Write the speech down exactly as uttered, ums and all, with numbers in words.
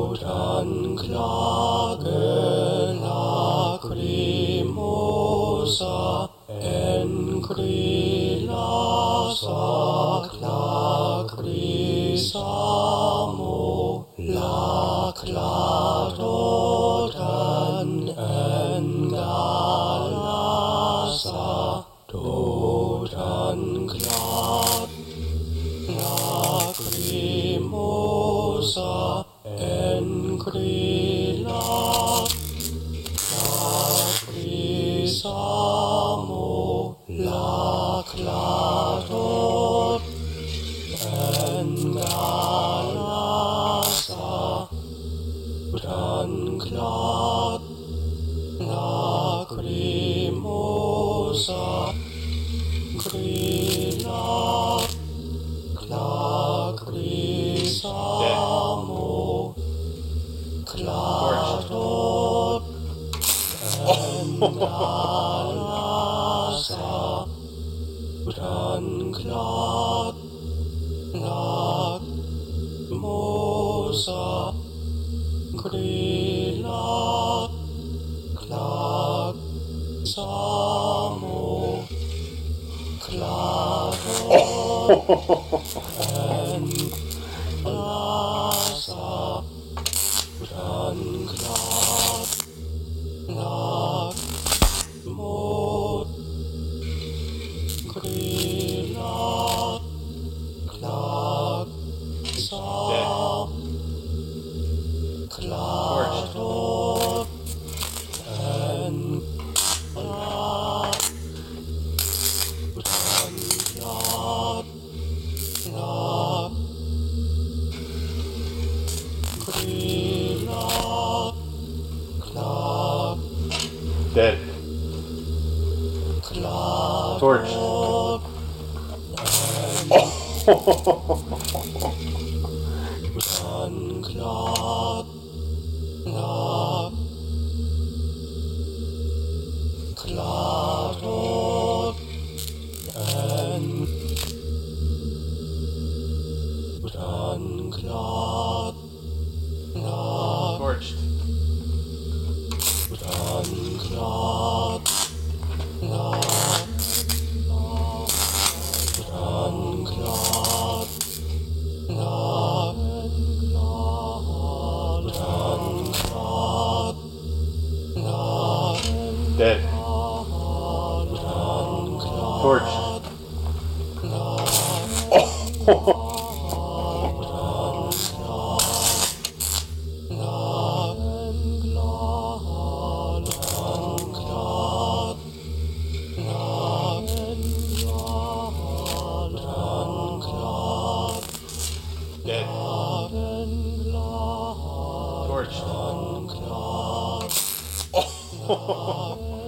Totenklage, lacrimosa, encrilasac, lacrisamo, laclatoten engalasa, Totenklage, lacrimosa, encrilasac, lacrisamo, laclatot engalasa, Totenklage, lacrimosa, encrilasac, lacrisamo, clatot engalasa, Totenklage, lacrimosa, encrilasac, lacrisamo, clatot engalasa, Totenklage, lacrimosa, encrilasac, lacrisamo, clatot engalasa, Totenklage, Dead. Torched. Torched. Dead. Torched. Dead. Torched.